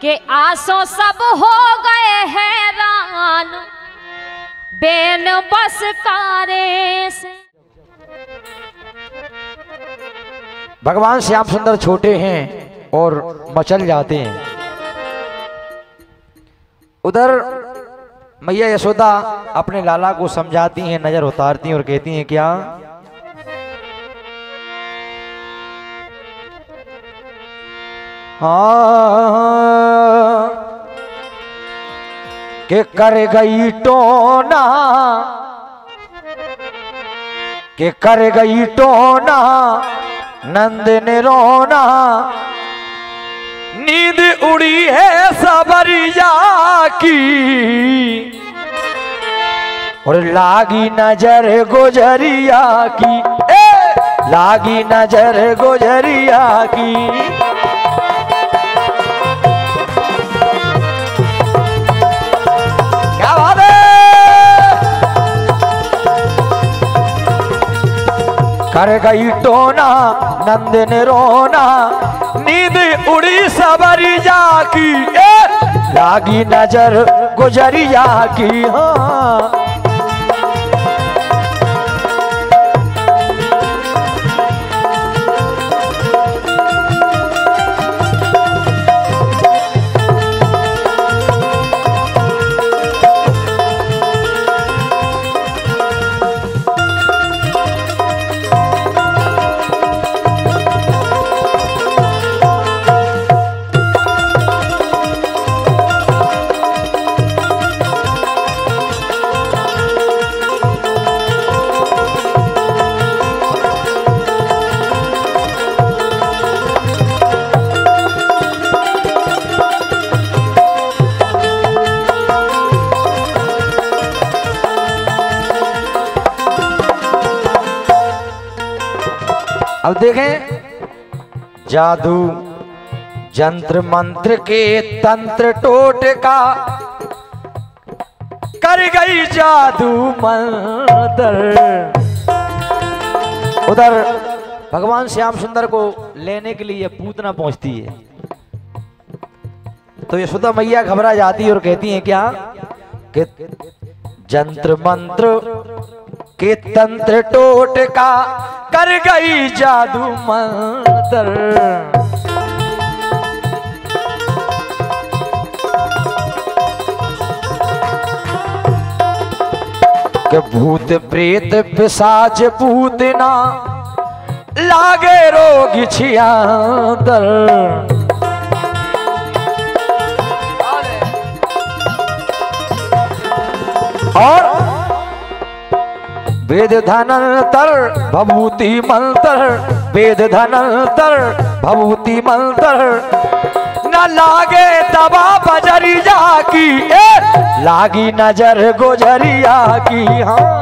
कि आसों सब हो गए हैरान बेन बस कारे से। भगवान श्याम सुंदर छोटे हैं और मचल जाते हैं। उधर मैया यशोदा अपने लाला को समझाती हैं, नजर उतारती हैं और कहती हैं क्या, हाँ के कर गई टोना, के कर गई टोना नंद ने रोना, नींद उड़ी है सबरिया की और लागी नजर गुजरिया की, लागी नजर गुजरिया की। क्या बात है। कर गई टोना नंद ने रोना, नींद उड़ी सबरिया की, लागी नजर गुजरिया की। हाँ अब देखें, जादू जंत्र मंत्र के तंत्र टोटका कर गई जादू मंत्र। उधर भगवान श्याम सुंदर को लेने के लिए पूतना पहुंचती है तो यशोदा मैया घबरा जाती है और कहती हैं क्या कि जंत्र मंत्र के तंत्र टोटका कर गई जादू मंत्र। के भूत प्रेत पिशाच पूतना लागे रोग छियांतर। और वेद धनंतर भभूति मंत्र, वेद धनंतर भभूति मंत्र, न लागे दबा बजरिया की, लागी नजर गुजरिया की। हाँ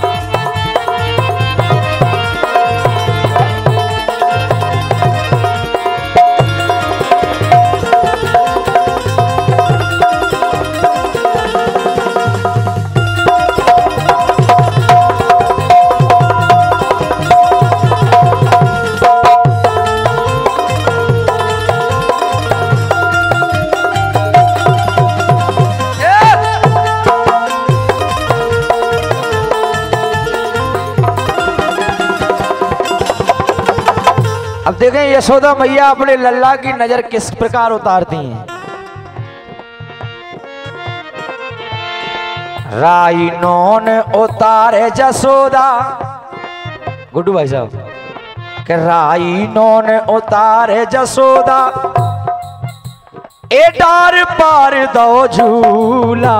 अब देखें यशोदा मैया अपने लल्ला की नजर किस प्रकार उतारती हैं। राइनोन उतारे जसोदा, गुड्डू भाई साहब, कि राइनोन उतारे जसोदा, ए डार पार दो झूला।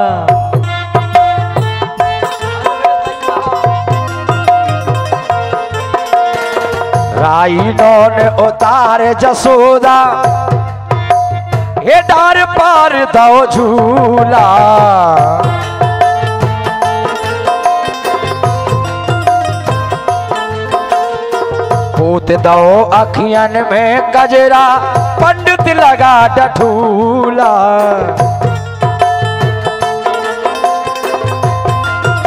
राइनोन उतारे जसोदा, हे डार पार दो झूला। पूत दो अखियन में कजरा, पंडित लगा डठूला।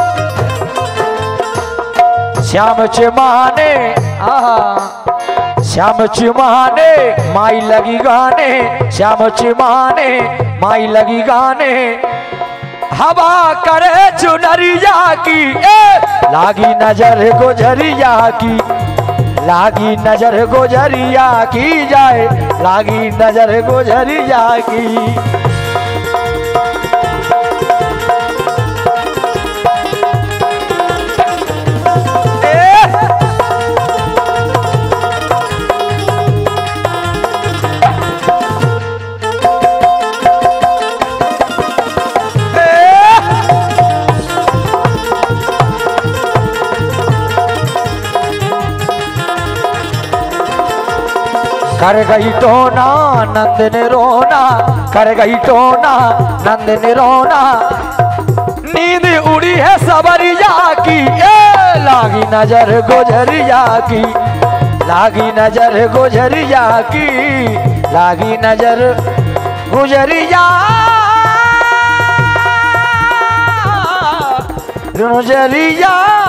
श्याम चमाने श्याम चिमाने माई लगी गाने, श्याम चिमाने माई लगी गाने, हवा करे चुनरिया की लागी नजर गुजरिया की, लागी नजर गुजरिया की जाए, लागी नजर गुजरिया की। कर गई टोना नंद ने रोना, कर गई टोना नंद ने रोना, नींद उड़ी है सबरिया की लागी नजर गुजरिया की, लागी नजर गुजरिया की, लागी नजर गुजरिया गुजरिया।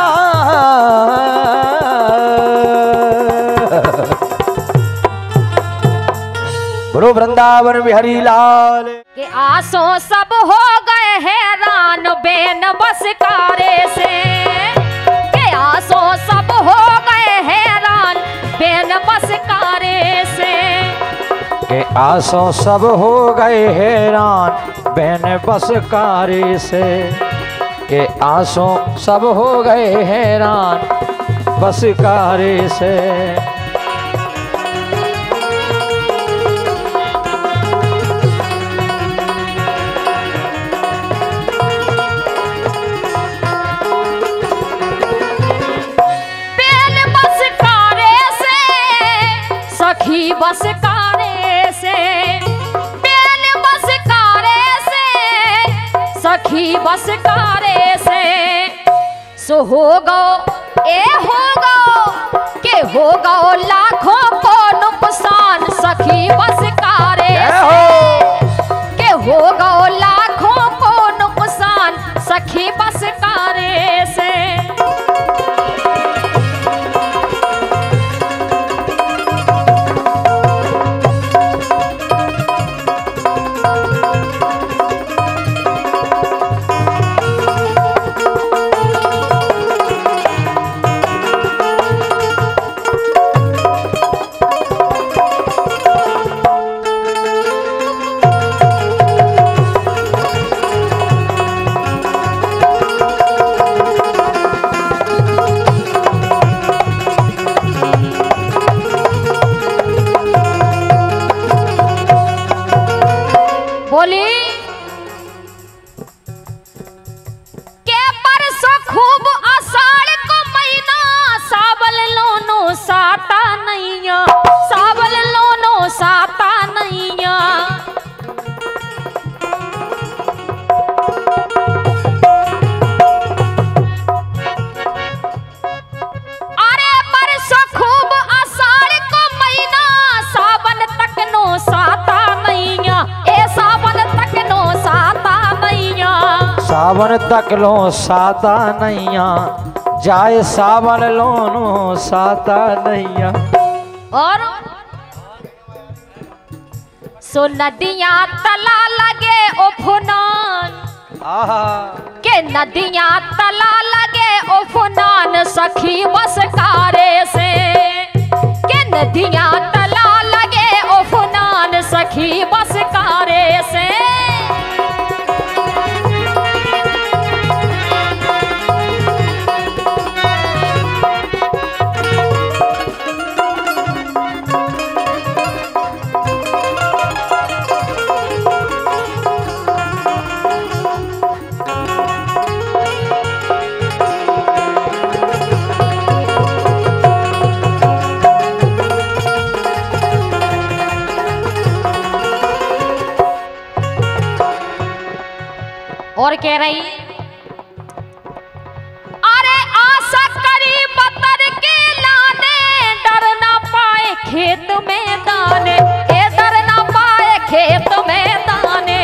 बोलो वृंदावन बिहारी लाल के आंसू सब हो गए हैरान बेन बसकारे से, के आंसू सब हो गए हैरान बेन बसकारे से, के आंसू सब हो गए हैरान बेन बसकारे से, के आंसू सब हो गए हैरान बसकारे से। सखी बसकारे से, बेन बसकारे से, सखी बसकारे से, सो हो गो ए हो गो के हो गो लाखों को नुकसान सखी बसकारे से, के हो गो लाखों को नुकसान सखी बसकारे से। बोली के परसों खूब आषाढ़ को महीना सावल लोनो साता नैया, सावल लोनो साता नैया, अरे परसों खूब आषाढ़ को महीना सावन तक नो साता नैया, सावन तक लो साता नैया, जाए सावन लोनो साता नैया। और सो नदियां तला लगे उफनान, के नदियां तला लगे उफनान सखी बसकारे से, के नदियां तला लगे उफनान सखी बसकारे से। और कह रही अरे आशा करी बतर के लाने डर ना पाए खेत में दाने, ए डर ना पाए खेत में दाने।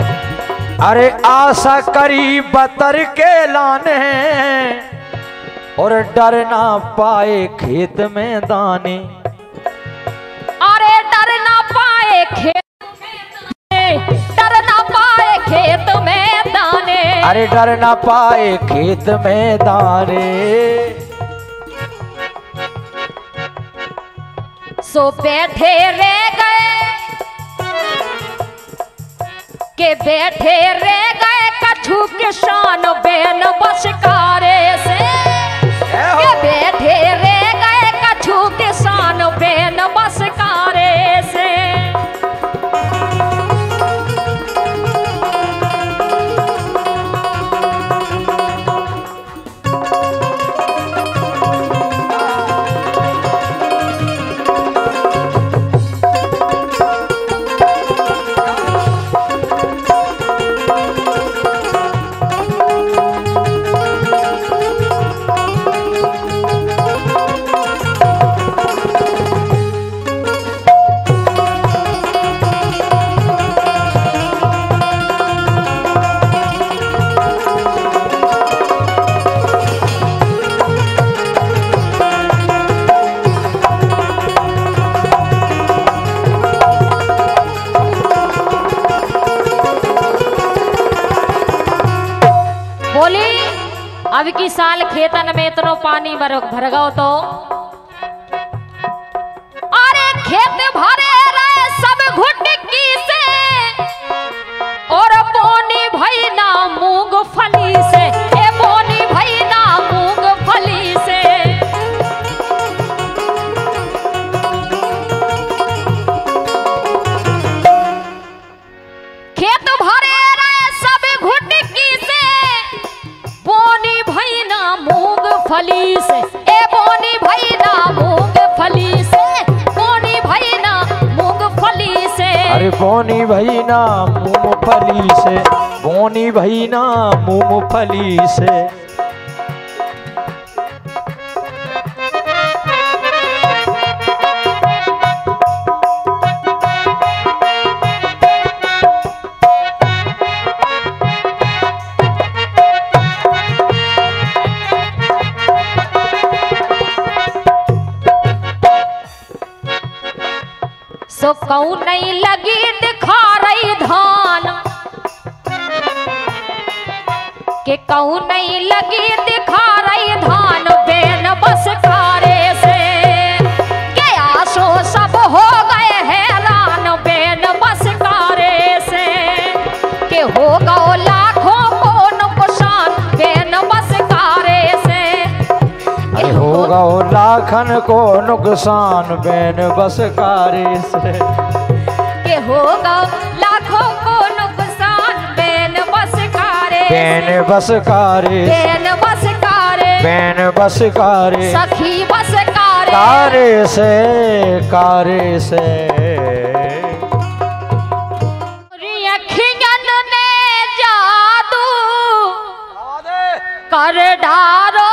अरे आशा करी बतर के लाने और डर ना पाए खेत में दाने। अरे डर ना पाए खेत में, डर ना पाए खेत में दाने। अरे डर ना पाए खेत में दाने। सो बैठे रह गए के बैठे रह गए कछु किसान बेन बसकारे से। के बैठे रह गए कछु किसान बेन बसकारे से। अब की साल खेतन में इतनो पानी भर गओ तो अरे खेत भरे रहे सब घुटकी से और बोनी भई ना मूंगफली से। ए बोनी भई ना मूंगफली से। खेत भरे रहे सब घुटकी से बोनी भई ना मूंगफली से। ए बोनी भई ना मूंगफली से। बोनी भई ना मूंगफली से। अरे बोनी भई ना मूंगफली से। बोनी भई ना मूंगफली से। सो कहूं नहीं लगी दिखा रही धान के कहूं नहीं लगी दिखा रही धान बेन बसकारे से। के आसो सब हो गए हैरान बेन बसकारे से। के हो गओ लाखों को नुकसान बेन बसकारे से। अरे होगा वो लाखन को नुकसान बेन बसकारे से। के होगा लाखों को नुकसान बेन बसकारे। बेन बसकारे। बेन बसकारे। बेन बसकारे। सखी बसकारे। कारे से कारे से। अखियन ने जादू कर डारो।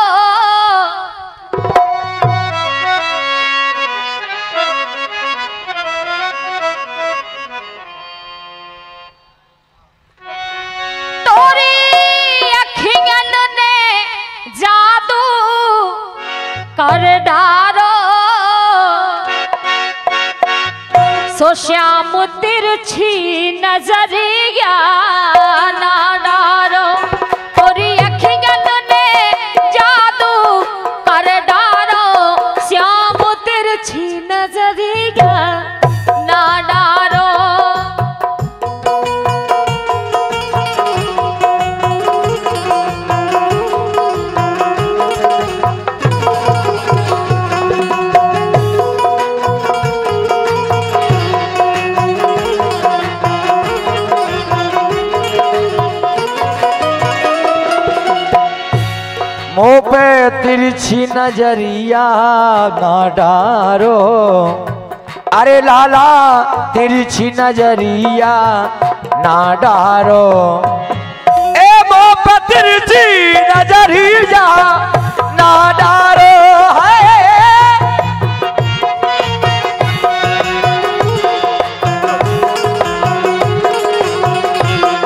कर डारो सो श्याम तिरछी नजरिया ना डारो। तोरी अखियन ने जादू कर डारो श्याम तिरछी नजरिया ना डारो। मुँह पे तिरछी नजरिया ना डारो। अरे लाला तिरछी नजरिया ना डारो। ए मुँह पे तिरछी नजरिया ना डारो। है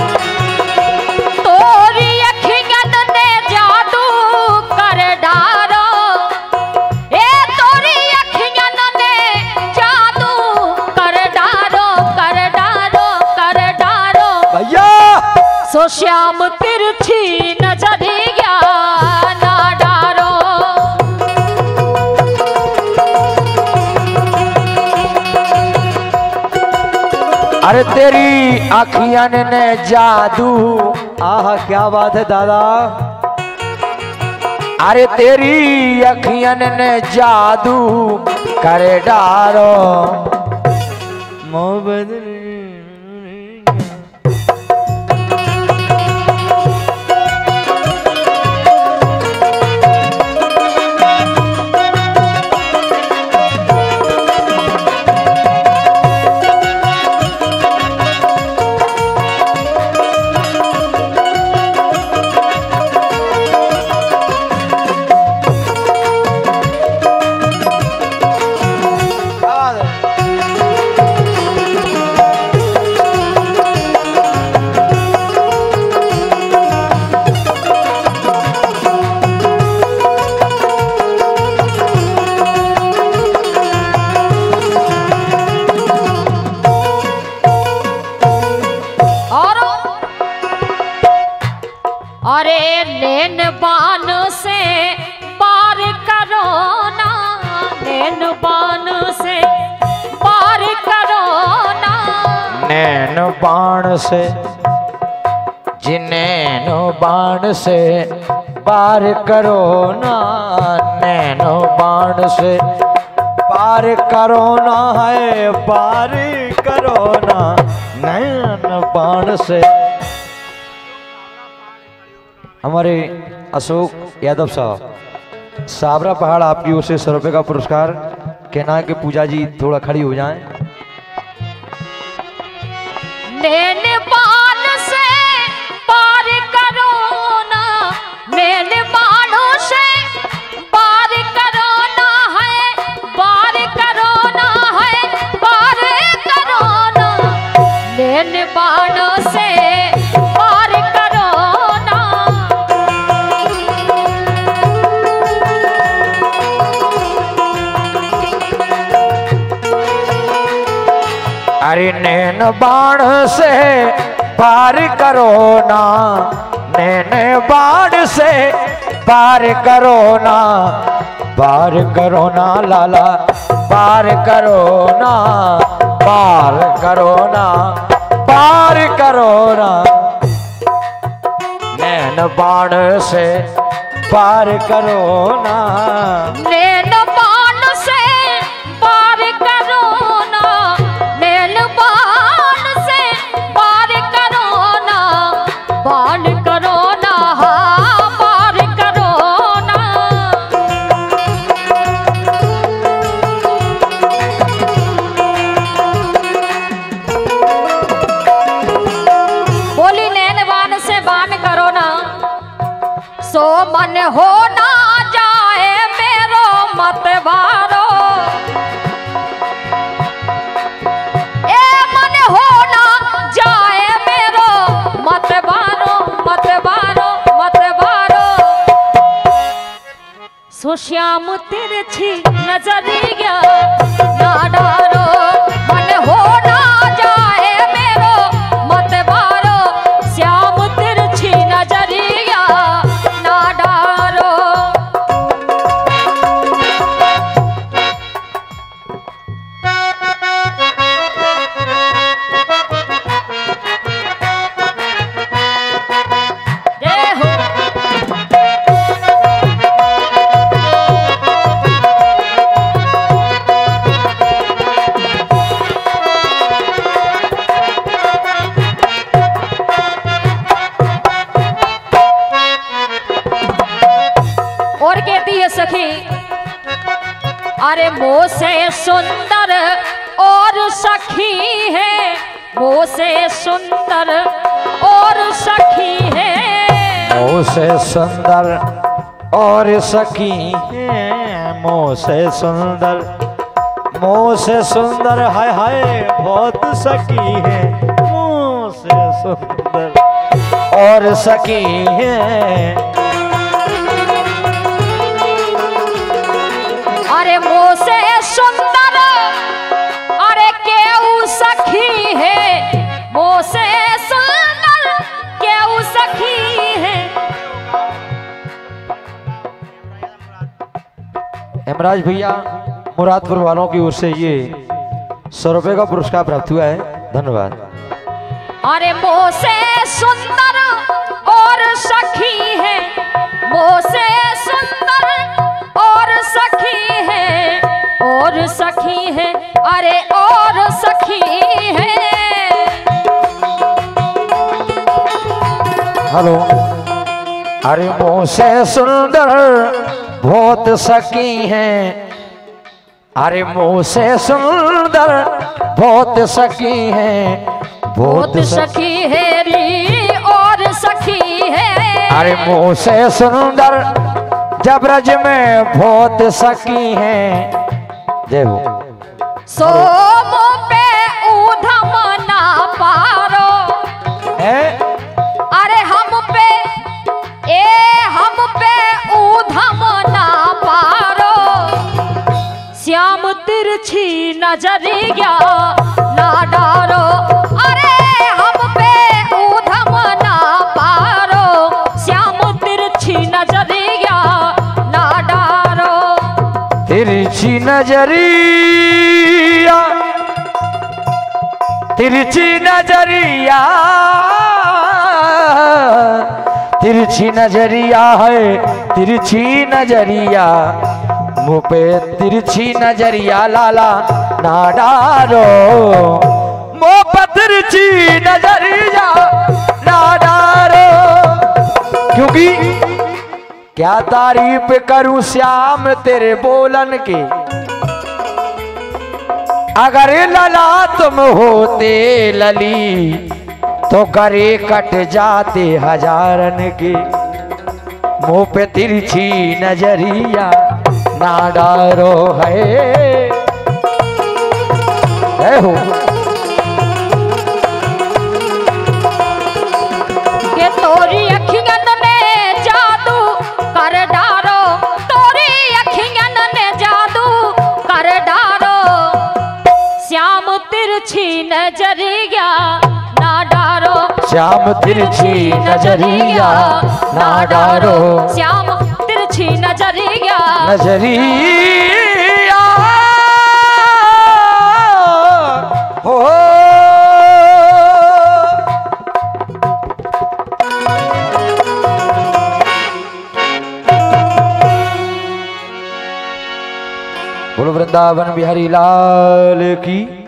तोरी अखियन ने जादू कर डारो सो श्याम तिरछी नजरिया ना डारो। अरे तेरी आखियां ने जादू, आह क्या बात है दादा। अरे तेरी अखियां ने जादू करे डारो मोहब्बत। अरे नैन बान से पार करो ना, नैन बान से पार करो ना। नैन बाण से जिनैन बाण से पार करो ना, नैन बाण से पार करो ना है, पार करो ना नैन बाण से। हमारे अशोक यादव साहब साबरा पहाड़ आपकी ओर से 100 रुपये का पुरस्कार। कहना है कि पूजा जी थोड़ा खड़ी हो जाएं। नैन बाण से पार करो ना, नैन बाण से पार करो ना है, पार करो ना है, पार करो ना। नैन बाण से पार करो ना। अरे नैन बाण से पार करो ना, नैन बाण से पार करो ना, पार करो ना लाला, पार करो ना, पार करो ना, पार करो ना। नैन बाण से पार करो ना, नैन बाण से पार करो ना, नैन बाण से पार करो ना, पार करो ना, हाँ पार करो ना। बोली नैन बाण से बाण करो ना, सो मन हो ना जाए मेरो मत भारो। ए मन हो ना जाए मेरो मत भारो, मत भारो, मत भारो। सो श्याम तिरछी नजरिया ना डारो, मन हो ना जाए मेरो मत भारो। श्याम तिरछी नजरिया ना डारो। जय हो। और कहती है सखी, अरे मोह से सुंदर और सखी है, मोह से सुंदर और सखी है। मोह से सुंदर और सखी है, मोह से सुंदर, मोह से सुंदर हाय हाय बहुत सखी है, मोह से सुंदर और सखी है। अरे मोह से सुंदर अरे केऊ सखी है, मोह से सुंदर केऊ धर्मराज भैया मुरादपुर वालों की ओर से ये 100 रुपए का पुरस्कार प्राप्त हुआ है। धन्यवाद। अरे मोसे सुंदर और सखी है, मोसे सुंदर और सखी है, और सखी है, अरे और सखी है। हेलो। अरे मोसे सुंदर बहुत सखी हैं, अरे मोसे सुंदर बहुत सखी हैं, बहुत सखी है री और सखी है। अरे मोसे सुंदर जब ब्रज में बहुत सखी हैं। देखो सोम पे ऊधम ना पारो है, अरे हम पे ऊधम ना पारो। श्याम तिरछी नजरिया ना डारो, अरे हम पे ऊधम ना पारो। श्याम तिरछी नजरिया ना डारो। तिरछी नजरिया, तिरछी नजरिया, तिरछी नजरिया है, तिरछी नजरिया, मुँह पे तिरछी नजरिया लाला ना डारो। मुँह पे तिरछी नजरिया ना डारो। क्योंकि क्या तारीफ करूं श्याम तेरे बोलन की, अगर लला तुम होते लली तो करे कट जाते हजारन के। मुँह पे तिरछी नजरिया ना डारो है हो। के तोरी अखियन ने जादू कर डारो, तोरी अखियन ने जादू कर डारो। श्याम तिरछी नजरिया ना डारो, श्याम तिरछी नजरिया ना डारो। श्याम तिरछी नजरिया नजरिया हो। बोलो वृंदावन बिहारी लाल की।